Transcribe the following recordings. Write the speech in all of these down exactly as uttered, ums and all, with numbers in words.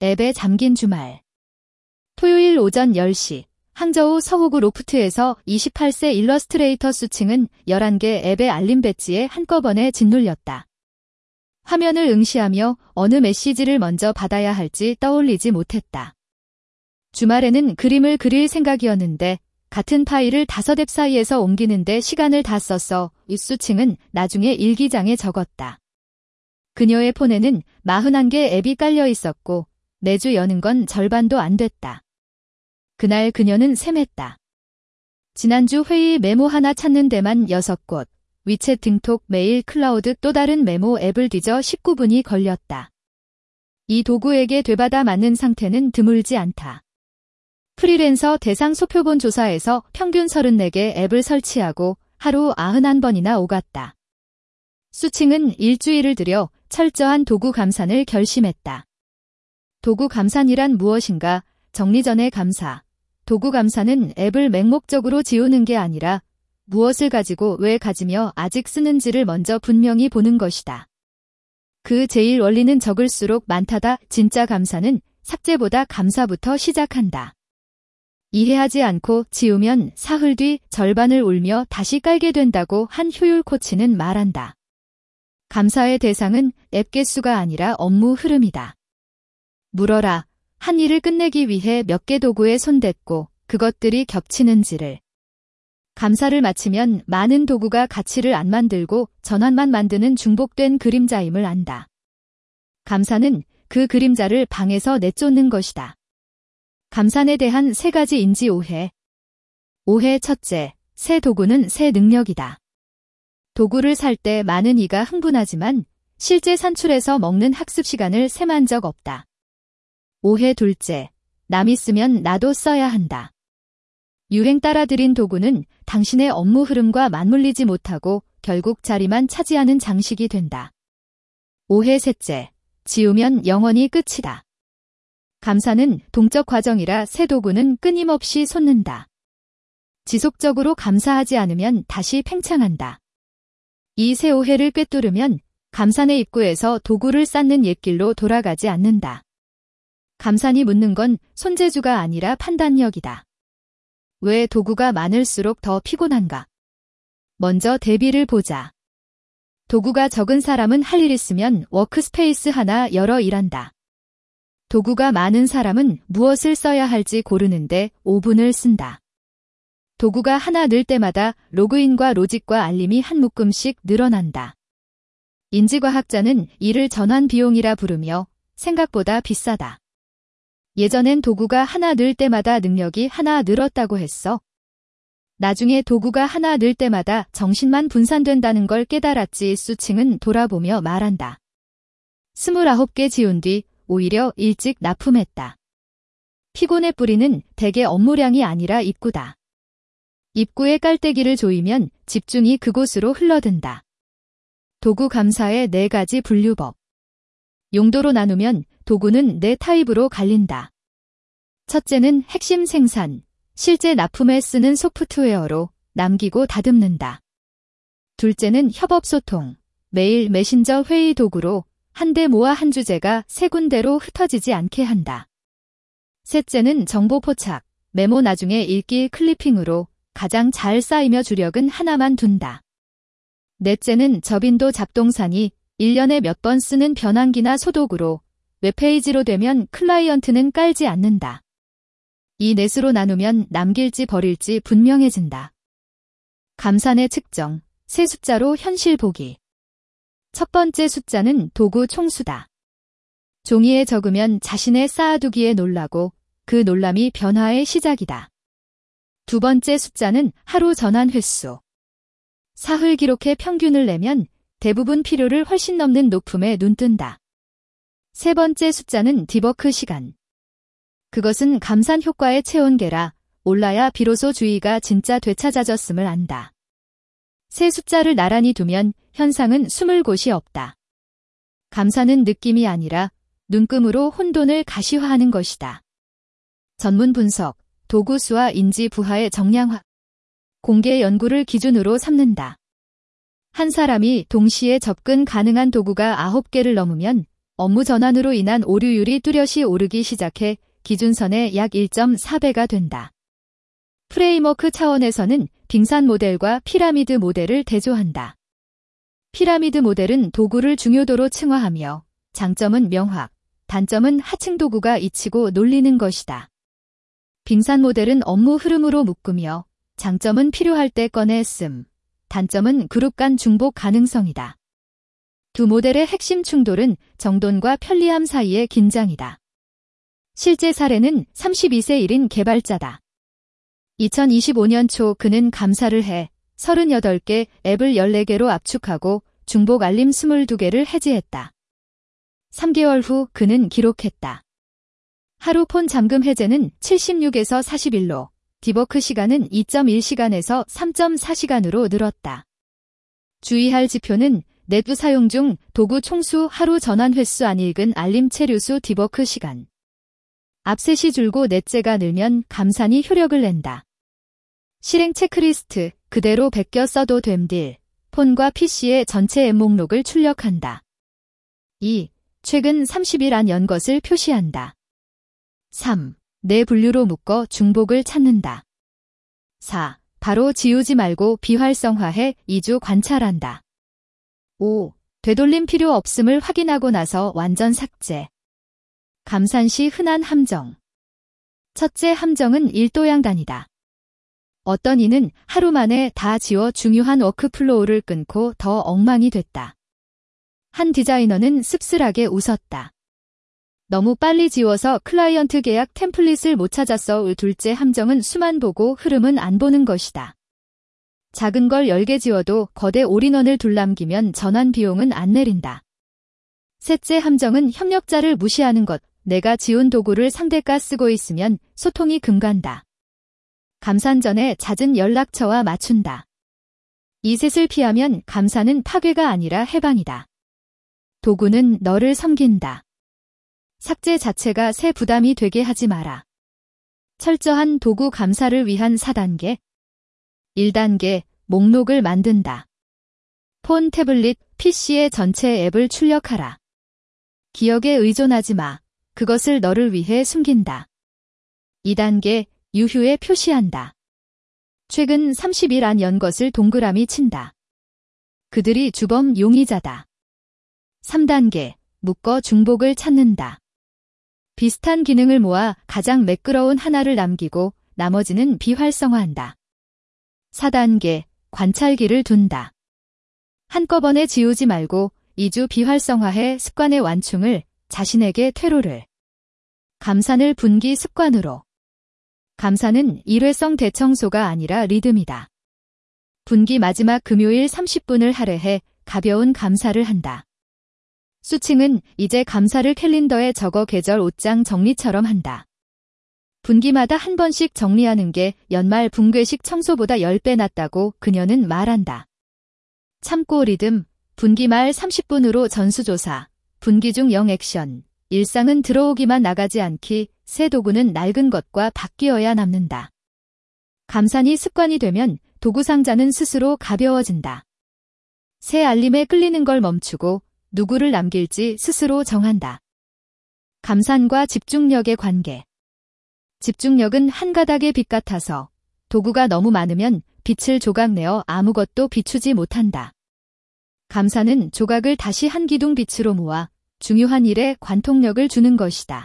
앱에 잠긴 주말. 토요일 오전 열 시 항저우 서호구 로프트에서 이십팔 세 일러스트레이터 수칭은 열한 개 앱의 알림 배지에 한꺼번에 짓눌렸다. 화면을 응시하며 어느 메시지를 먼저 받아야 할지 떠올리지 못했다. 주말에는 그림을 그릴 생각이었는데 같은 파일을 다섯 앱 사이에서 옮기는데 시간을 다 썼어. 이수칭은 나중에 일기장에 적었다. 그녀의 폰에는 사십일 개 앱이 깔려 있었고 매주 여는 건 절반도 안 됐다. 그날 그녀는 셈했다. 지난주 회의 메모 하나 찾는 데만 여섯 곳, 위챗 등톡, 메일, 클라우드 또 다른 메모 앱을 뒤져 십구 분이 걸렸다. 이 도구에게 되받아 맞는 상태는 드물지 않다. 프리랜서 대상 소표본 조사에서 평균 서른네 개 앱을 설치하고 하루 구십일 번이나 오갔다. 수칭은 일주일을 들여 철저한 도구 감산을 결심했다. 도구 감산이란 무엇인가? 정리전의 감사. 도구 감사는 앱을 맹목적으로 지우는 게 아니라 무엇을 가지고 왜 가지며 아직 쓰는지를 먼저 분명히 보는 것이다. 그 제일 원리는 적을수록 많다다. 진짜 감사는 삭제보다 감사부터 시작한다. 이해하지 않고 지우면 사흘 뒤 절반을 울며 다시 깔게 된다고 한 효율 코치는 말한다. 감사의 대상은 앱 개수가 아니라 업무 흐름이다. 물어라. 한 일을 끝내기 위해 몇 개 도구에 손댔고 그것들이 겹치는지를. 감사를 마치면 많은 도구가 가치를 안 만들고 전환만 만드는 중복된 그림자임을 안다. 감사는 그 그림자를 방에서 내쫓는 것이다. 감산에 대한 세 가지 인지 오해. 오해 첫째, 새 도구는 새 능력이다. 도구를 살 때 많은 이가 흥분하지만 실제 산출해서 먹는 학습 시간을 셈한 적 없다. 오해 둘째, 남이 쓰면 나도 써야 한다. 유행 따라 들인 도구는 당신의 업무 흐름과 맞물리지 못하고 결국 자리만 차지하는 장식이 된다. 오해 셋째, 지우면 영원히 끝이다. 감사는 동적 과정이라 새 도구는 끊임없이 솟는다. 지속적으로 감사하지 않으면 다시 팽창한다. 이 세 오해를 꿰뚫으면 감산의 입구에서 도구를 쌓는 옛길로 돌아가지 않는다. 감산이 묻는 건 손재주가 아니라 판단력이다. 왜 도구가 많을수록 더 피곤한가? 먼저 대비를 보자. 도구가 적은 사람은 할 일 있으면 워크스페이스 하나 열어 일한다. 도구가 많은 사람은 무엇을 써야 할지 고르는데 오 분을 쓴다. 도구가 하나 늘 때마다 로그인과 로직과 알림이 한 묶음씩 늘어난다. 인지과학자는 이를 전환 비용이라 부르며 생각보다 비싸다. 예전엔 도구가 하나 늘 때마다 능력이 하나 늘었다고 했어. 나중에 도구가 하나 늘 때마다 정신만 분산된다는 걸 깨달았지. 수칭은 돌아보며 말한다. 스물아홉 개 지운 뒤 오히려 일찍 납품했다. 피곤의 뿌리는 대개 업무량이 아니라 입구다. 입구에 깔때기를 조이면 집중이 그곳으로 흘러든다. 도구 감사의 네 가지 분류법. 용도로 나누면 도구는 네 타입으로 갈린다. 첫째는 핵심 생산, 실제 납품에 쓰는 소프트웨어로 남기고 다듬는다. 둘째는 협업 소통, 메일 메신저 회의 도구로 한데 모아 한 주제가 세 군데로 흩어지지 않게 한다. 셋째는 정보 포착, 메모 나중에 읽기 클리핑으로 가장 잘 쌓이며 주력은 하나만 둔다. 넷째는 접인도 잡동사니 일 년에 몇 번 쓰는 변환기나 소독으로 웹페이지로 되면 클라이언트는 깔지 않는다. 이 넷으로 나누면 남길지 버릴지 분명해진다. 감산의 측정, 세 숫자로 현실 보기. 첫 번째 숫자는 도구 총수다. 종이에 적으면 자신의 쌓아두기에 놀라고 그 놀람이 변화의 시작이다. 두 번째 숫자는 하루 전환 횟수. 사흘 기록해 평균을 내면 대부분 필요를 훨씬 넘는 높음에 눈뜬다. 세 번째 숫자는 디버크 시간. 그것은 감산 효과의 체온계라 올라야 비로소 주의가 진짜 되찾아졌음을 안다. 세 숫자를 나란히 두면 현상은 숨을 곳이 없다. 감사는 느낌이 아니라 눈금으로 혼돈을 가시화하는 것이다. 전문 분석, 도구 수와 인지 부하의 정량화. 공개 연구를 기준으로 삼는다. 한 사람이 동시에 접근 가능한 도구가 아홉 개를 넘으면 업무 전환으로 인한 오류율이 뚜렷이 오르기 시작해 기준선의 약 일 점 사 배가 된다. 프레임워크 차원에서는 빙산 모델과 피라미드 모델을 대조한다. 피라미드 모델은 도구를 중요도로 층화하며 장점은 명확, 단점은 하층 도구가 잊히고 놀리는 것이다. 빙산 모델은 업무 흐름으로 묶으며 장점은 필요할 때 꺼내 씀, 단점은 그룹 간 중복 가능성이다. 두 모델의 핵심 충돌은 정돈과 편리함 사이의 긴장이다. 실제 사례는 삼십이 세 일 인 개발자다. 이천이십오 년 초 그는 감사를 해 서른여덟 개 앱을 열네 개로 압축하고 중복 알림 이십이 개를 해지했다. 삼 개월 후 그는 기록했다. 하루 폰 잠금 해제는 칠십육에서 사십일로, 디버크 시간은 이 점 일 시간에서 삼 점 사 시간으로 늘었다. 주의할 지표는 네트 사용 중 도구 총수 하루 전환 횟수 안 읽은 알림 체류수 디버크 시간. 앞셋이 줄고 넷째가 늘면 감산이 효력을 낸다. 실행 체크리스트, 그대로 베껴 써도 됨딜, 폰과 피시의 전체 앱 목록을 출력한다. 이. 최근 삼십 일 안 연 것을 표시한다. 삼. 내 분류로 묶어 중복을 찾는다. 사. 바로 지우지 말고 비활성화해 이 주 관찰한다. 오. 되돌림 필요 없음을 확인하고 나서 완전 삭제. 감산 시 흔한 함정. 첫째 함정은 일도양단이다. 어떤 이는 하루 만에 다 지워 중요한 워크플로우를 끊고 더 엉망이 됐다. 한 디자이너는 씁쓸하게 웃었다. 너무 빨리 지워서 클라이언트 계약 템플릿을 못 찾았어. 둘째 함정은 수만 보고 흐름은 안 보는 것이다. 작은 걸 열 개 지워도 거대 올인원을 둘 남기면 전환 비용은 안 내린다. 셋째 함정은 협력자를 무시하는 것. 내가 지운 도구를 상대가 쓰고 있으면 소통이 금간다. 감산 전에 잦은 연락처와 맞춘다. 이 셋을 피하면 감산은 파괴가 아니라 해방이다. 도구는 너를 섬긴다. 삭제 자체가 새 부담이 되게 하지 마라. 철저한 도구 감사를 위한 사 단계. 일 단계, 목록을 만든다. 폰, 태블릿, 피시의 전체 앱을 출력하라. 기억에 의존하지 마. 그것을 너를 위해 숨긴다. 이 단계, 유휴에 표시한다. 최근 삼십 일 안 연 것을 동그라미 친다. 그들이 주범 용의자다. 삼 단계, 묶어 중복을 찾는다. 비슷한 기능을 모아 가장 매끄러운 하나를 남기고 나머지는 비활성화한다. 사 단계, 관찰기를 둔다. 한꺼번에 지우지 말고 이 주 비활성화해 습관의 완충을, 자신에게 퇴로를. 감산을 분기 습관으로. 감사는 일회성 대청소가 아니라 리듬이다. 분기 마지막 금요일 삼십 분을 할애해 가벼운 감사를 한다. 수칭은 이제 감사를 캘린더에 적어 계절 옷장 정리처럼 한다. 분기마다 한 번씩 정리하는 게 연말 붕괴식 청소보다 십 배 낫다고 그녀는 말한다. 참고 리듬, 분기 말 삼십 분으로 전수조사, 분기 중 영 액션, 일상은 들어오기만 나가지 않기, 새 도구는 낡은 것과 바뀌어야 남는다. 감산이 습관이 되면 도구 상자는 스스로 가벼워진다. 새 알림에 끌리는 걸 멈추고 누구를 남길지 스스로 정한다. 감산과 집중력의 관계. 집중력은 한 가닥의 빛 같아서 도구가 너무 많으면 빛을 조각내어 아무것도 비추지 못한다. 감사는 조각을 다시 한 기둥 빛으로 모아 중요한 일에 관통력을 주는 것이다.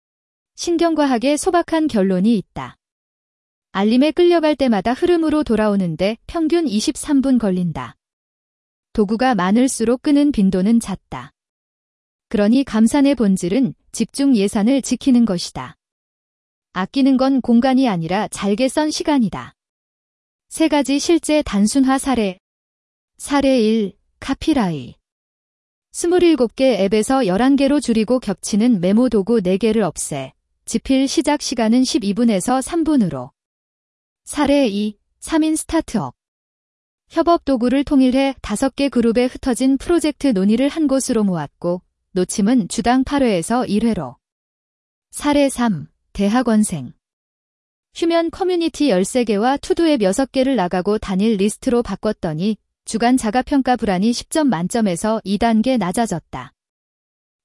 신경과학에 소박한 결론이 있다. 알림에 끌려갈 때마다 흐름으로 돌아오는데 평균 이십삼 분 걸린다. 도구가 많을수록 끄는 빈도는 잦다. 그러니 감산의 본질은 집중 예산을 지키는 것이다. 아끼는 건 공간이 아니라 잘게 썬 시간이다. 세 가지 실제 단순화 사례. 사례 일. 카피라이. 스물일곱 개 앱에서 열한 개로 줄이고 겹치는 메모 도구 네 개를 없애. 지필 시작 시간은 십이 분에서 삼 분으로. 사례 이. 삼 인 스타트업. 협업 도구를 통일해 다섯 개 그룹에 흩어진 프로젝트 논의를 한 곳으로 모았고 놓침은 주당 팔 회에서 일 회로. 사례 삼. 대학원생. 휴면 커뮤니티 열세 개와 투두 앱 여섯 개를 나가고 단일 리스트로 바꿨더니 주간 자가평가 불안이 십 점 만점에서 이 단계 낮아졌다.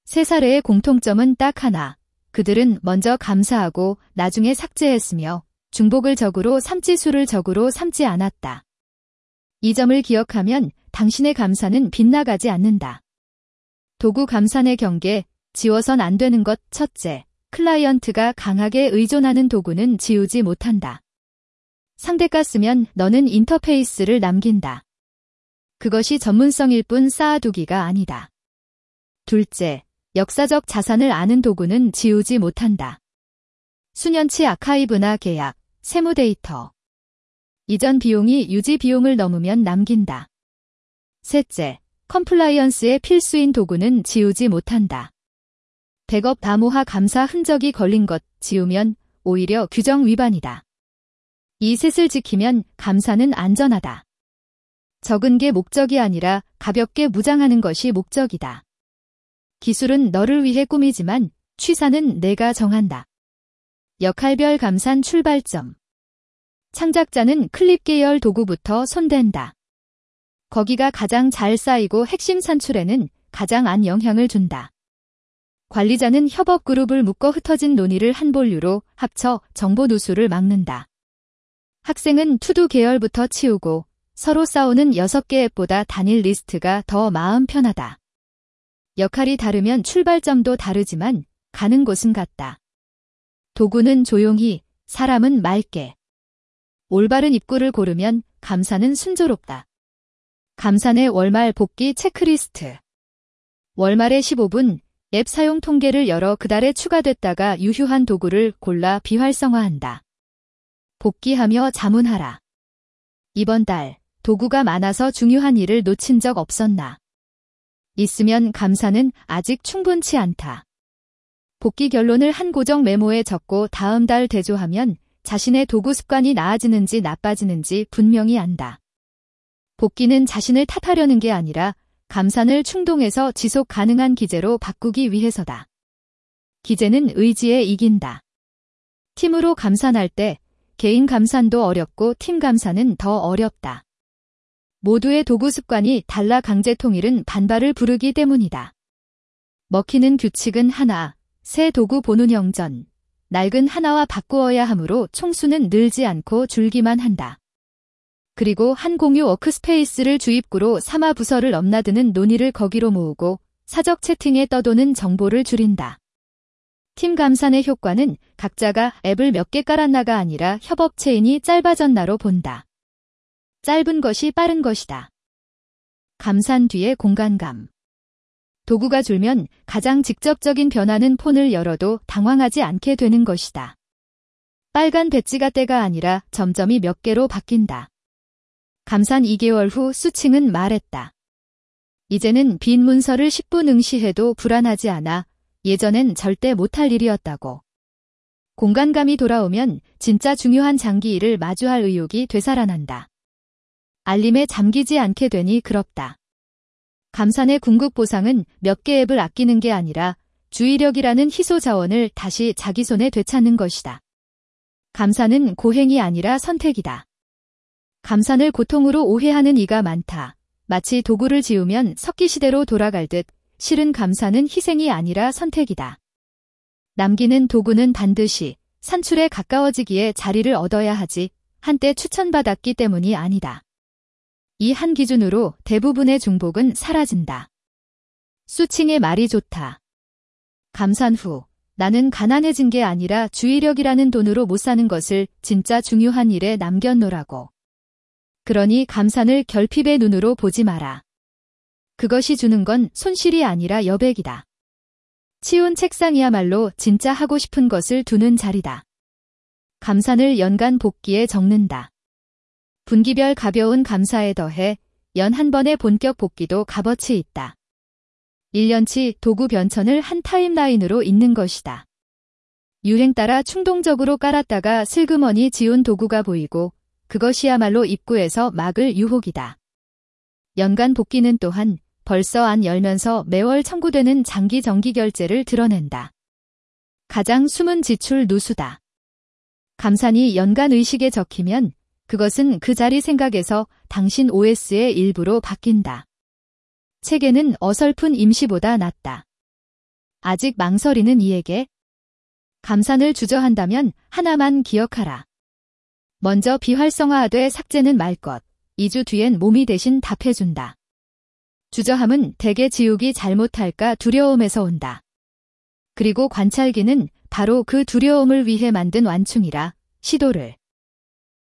세 사례의 공통점은 딱 하나. 그들은 먼저 감사하고 나중에 삭제했으며 중복을 적으로 삼지 수를 적으로 삼지 않았다. 이 점을 기억하면 당신의 감사는 빗나가지 않는다. 도구 감산의 경계, 지워선 안 되는 것. 첫째, 클라이언트가 강하게 의존하는 도구는 지우지 못한다. 상대가 쓰면 너는 인터페이스를 남긴다. 그것이 전문성일 뿐 쌓아두기가 아니다. 둘째, 역사적 자산을 아는 도구는 지우지 못한다. 수년치 아카이브나 계약, 세무 데이터. 이전 비용이 유지 비용을 넘으면 남긴다. 셋째, 컴플라이언스의 필수인 도구는 지우지 못한다. 백업 암호화 감사 흔적이 걸린 것 지우면 오히려 규정 위반이다. 이 셋을 지키면 감사는 안전하다. 적은 게 목적이 아니라 가볍게 무장하는 것이 목적이다. 기술은 너를 위해 꾸미지만 취사는 내가 정한다. 역할별 감산 출발점. 창작자는 클립 계열 도구부터 손댄다. 거기가 가장 잘 쌓이고 핵심 산출에는 가장 안 영향을 준다. 관리자는 협업 그룹을 묶어 흩어진 논의를 한 본류로 합쳐 정보 누수를 막는다. 학생은 투두 계열부터 치우고 서로 싸우는 여섯 개 앱보다 단일 리스트가 더 마음 편하다. 역할이 다르면 출발점도 다르지만 가는 곳은 같다. 도구는 조용히, 사람은 맑게. 올바른 입구를 고르면 감사는 순조롭다. 감산의 월말 복귀 체크리스트. 월말에 십오 분 앱 사용 통계를 열어 그달에 추가됐다가 유효한 도구를 골라 비활성화한다. 복귀하며 자문하라. 이번 달 도구가 많아서 중요한 일을 놓친 적 없었나? 있으면 감사는 아직 충분치 않다. 복귀 결론을 한 고정 메모에 적고 다음 달 대조하면 자신의 도구 습관이 나아지는지 나빠지는지 분명히 안다. 복귀는 자신을 탓하려는 게 아니라 감산을 충동해서 지속 가능한 기재로 바꾸기 위해서다. 기재는 의지에 이긴다. 팀으로 감산할 때 개인 감산도 어렵고 팀 감산은 더 어렵다. 모두의 도구 습관이 달라 강제 통일은 반발을 부르기 때문이다. 먹히는 규칙은 하나, 새 도구 본운영 전, 낡은 하나와 바꾸어야 하므로 총수는 늘지 않고 줄기만 한다. 그리고 한 공유 워크스페이스를 주입구로 삼아 부서를 넘나드는 논의를 거기로 모으고 사적 채팅에 떠도는 정보를 줄인다. 팀 감산의 효과는 각자가 앱을 몇 개 깔았나가 아니라 협업 체인이 짧아졌나로 본다. 짧은 것이 빠른 것이다. 감산 뒤의 공간감. 도구가 줄면 가장 직접적인 변화는 폰을 열어도 당황하지 않게 되는 것이다. 빨간 배지가 때가 아니라 점점이 몇 개로 바뀐다. 감산 이 개월 후 수칭은 말했다. 이제는 빈 문서를 십 분 응시해도 불안하지 않아. 예전엔 절대 못할 일이었다고. 공간감이 돌아오면 진짜 중요한 장기 일을 마주할 의욕이 되살아난다. 알림에 잠기지 않게 되니 그렇다. 감산의 궁극 보상은 몇 개 앱을 아끼는 게 아니라 주의력이라는 희소 자원을 다시 자기 손에 되찾는 것이다. 감산은 고행이 아니라 선택이다. 감산을 고통으로 오해하는 이가 많다. 마치 도구를 지우면 석기시대로 돌아갈 듯 실은 감산은 희생이 아니라 선택이다. 남기는 도구는 반드시 산출에 가까워지기에 자리를 얻어야 하지 한때 추천받았기 때문이 아니다. 이 한 기준으로 대부분의 중복은 사라진다. 수칭의 말이 좋다. 감산 후 나는 가난해진 게 아니라 주의력이라는 돈으로 못 사는 것을 진짜 중요한 일에 남겨놓으라고. 그러니 감산을 결핍의 눈으로 보지 마라. 그것이 주는 건 손실이 아니라 여백이다. 치운 책상이야말로 진짜 하고 싶은 것을 두는 자리다. 감산을 연간 복기에 적는다. 분기별 가벼운 감사에 더해 연 한 번의 본격 복기도 값어치 있다. 일 년치 도구 변천을 한 타임라인으로 잇는 것이다. 유행 따라 충동적으로 깔았다가 슬그머니 지운 도구가 보이고 그것이야말로 입구에서 막을 유혹이다. 연간 복기는 또한 벌써 안 열면서 매월 청구되는 장기 정기 결제를 드러낸다. 가장 숨은 지출 누수다. 감산이 연간 의식에 적히면 그것은 그 자리 생각에서 당신 오에스의 일부로 바뀐다. 체계는 어설픈 임시보다 낫다. 아직 망설이는 이에게 감산을 주저한다면 하나만 기억하라. 먼저 비활성화하되 삭제는 말 것. 이 주 뒤엔 몸이 대신 답해준다. 주저함은 대개 지우기 잘못할까 두려움에서 온다. 그리고 관찰기는 바로 그 두려움을 위해 만든 완충이라 시도를